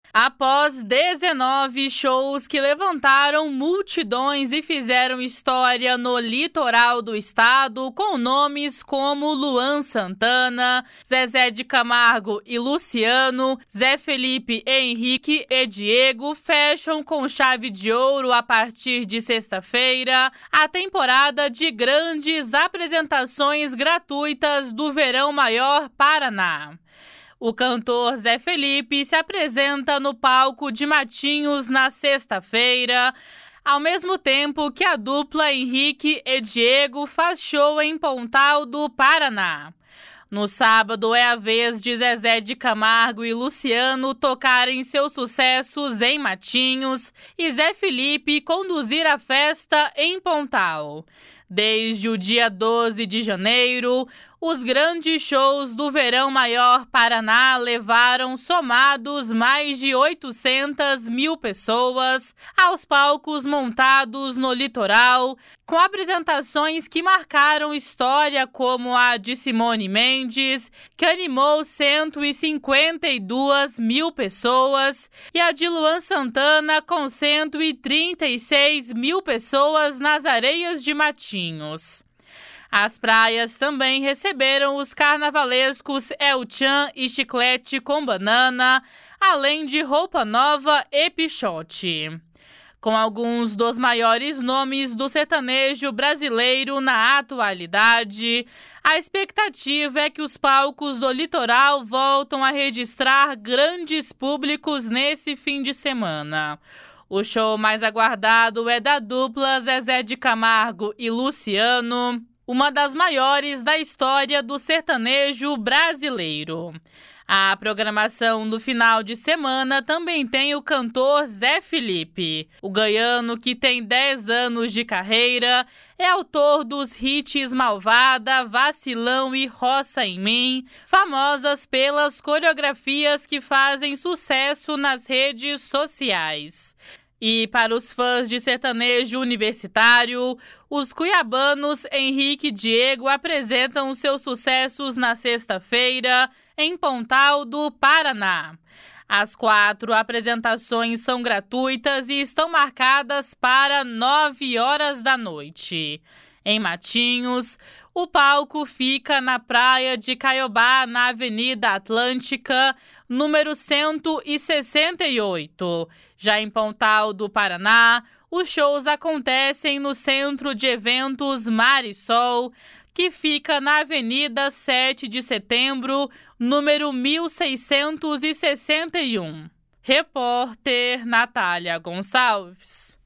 Após 19 shows que levantaram multidões e fizeram história no litoral do estado, com nomes como Luan Santana, Zezé de Camargo e Luciano, Zé Felipe, Henrique e Diego fecham com chave de ouro a partir de sexta-feira a temporada de grandes apresentações gratuitas do Verão Maior Paraná. O cantor Zé Felipe se apresenta no palco de Matinhos na sexta-feira, ao mesmo tempo que a dupla Henrique e Diego faz show em Pontal do Paraná. No sábado é a vez de Zezé de Camargo e Luciano tocarem seus sucessos em Matinhos e Zé Felipe conduzir a festa em Pontal. Desde o dia 12 de janeiro, os grandes shows do Verão Maior Paraná levaram somados mais de 800 mil pessoas aos palcos montados no litoral, com apresentações que marcaram história como a de Simone Mendes, que animou 152 mil pessoas, e a de Luan Santana, com 136 mil pessoas nas areias de Matinhos. As praias também receberam os carnavalescos El Chan e Chiclete com Banana, além de Roupa Nova e Pichote. Com alguns dos maiores nomes do sertanejo brasileiro na atualidade, a expectativa é que os palcos do litoral voltam a registrar grandes públicos nesse fim de semana. O show mais aguardado é da dupla Zezé de Camargo e Luciano, uma das maiores da história do sertanejo brasileiro. A programação do final de semana também tem o cantor Zé Felipe. O goiano, que tem 10 anos de carreira, é autor dos hits Malvada, Vacilão e Roça em Mim, famosas pelas coreografias que fazem sucesso nas redes sociais. E para os fãs de sertanejo universitário, os cuiabanos Henrique e Diego apresentam seus sucessos na sexta-feira em Pontal do Paraná. As 4 apresentações são gratuitas e estão marcadas para 9 horas da noite. Em Matinhos, o palco fica na praia de Caiobá, na Avenida Atlântica, número 168. Já em Pontal do Paraná, os shows acontecem no Centro de Eventos Marisol, que fica na Avenida 7 de Setembro, número 1661. Repórter Natália Gonçalves.